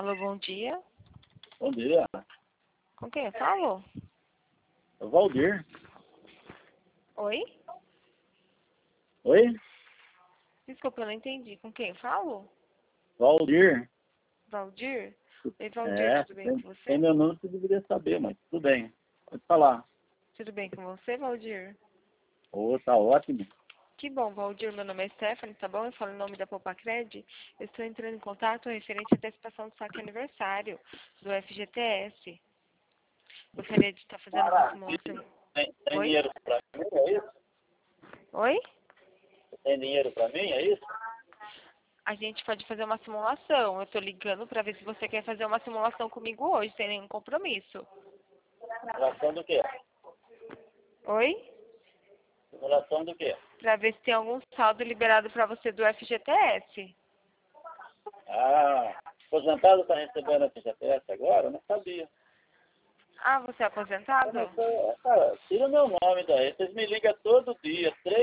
Alô, bom dia. Bom dia. Com quem eu falo? É o Valdir. Oi? Oi? Desculpa, eu não entendi. Com quem eu falo? Valdir. Valdir? Oi, Valdir, É, tudo bem tem, com você? tem meu nome, você deveria saber, mas tudo bem. Pode falar. Tudo bem com você, Valdir? Ô, tá ótimo. Que bom, Valdir. Meu nome é Stephanie, tá bom? Eu falo em nome da Popacred. Eu estou entrando em contato referente à antecipação do saque aniversário do FGTS. Gostaria de estar fazendo uma simulação. Tem Oi? dinheiro pra mim, é isso? Oi? Tem dinheiro pra mim, é isso? A gente pode fazer uma simulação. Eu estou ligando para ver se você quer fazer uma simulação comigo hoje, sem nenhum compromisso. Simulação do quê? Oi? Simulação do quê? Para ver se tem algum saldo liberado para você do FGTS. Ah, aposentado tá recebendo a FGTS agora? Eu não sabia. Ah, você é aposentado? Cara, tira meu nome daí. Vocês me ligam todo dia,